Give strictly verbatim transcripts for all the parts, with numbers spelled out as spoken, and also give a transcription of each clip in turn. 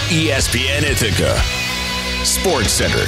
E S P N Ithaca Sports Center.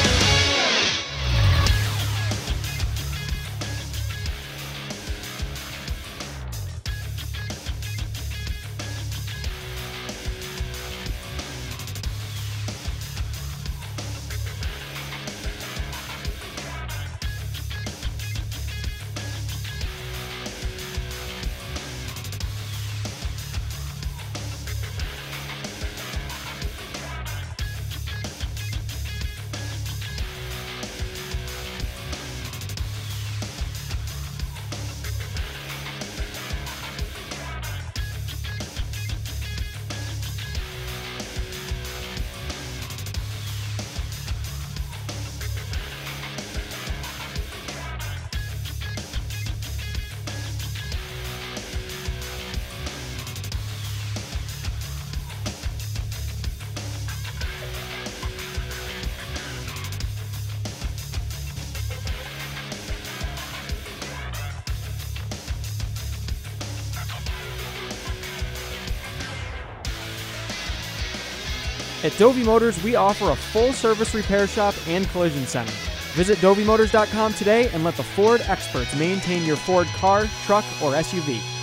At Dovey Motors, we offer a full-service repair shop and collision center. Visit Dovey Motors dot com today and let the Ford experts maintain your Ford car, truck, or S U V.